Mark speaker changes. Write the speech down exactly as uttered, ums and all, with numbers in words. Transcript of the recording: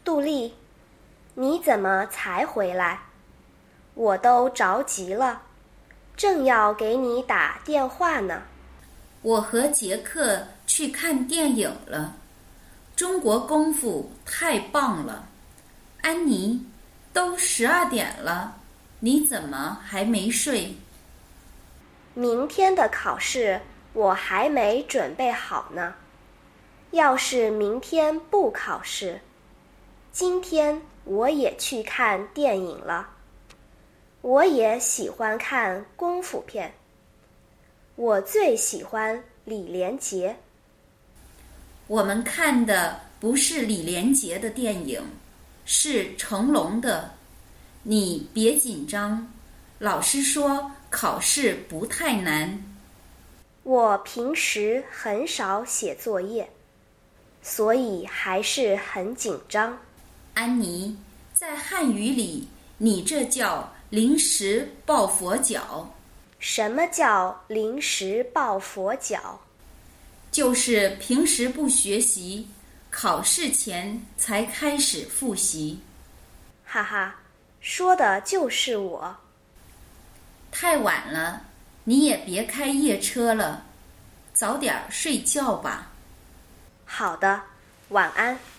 Speaker 1: 杜丽，你怎么才回来？我都着急了，正要给你打电话呢。
Speaker 2: 我和杰克去看电影了，中国功夫太棒了。安妮，都十二点了，你怎么还没睡？
Speaker 1: 明天的考试我还没准备好呢。要是明天不考试，今天我也去看电影了。我也喜欢看功夫片，我最喜欢李连杰。
Speaker 2: 我们看的不是李连杰的电影，是成龙的。你别紧张，老师说考试不太难。
Speaker 1: 我平时很少写作业，所以还是很紧张。
Speaker 2: 安妮，在汉语里，你这叫临时抱佛脚。
Speaker 1: 什么叫临时抱佛脚？
Speaker 2: 就是平时不学习，考试前才开始复习。
Speaker 1: 哈哈，说的就是我。
Speaker 2: 太晚了，你也别开夜车了，早点睡觉吧。
Speaker 1: 好的，晚安。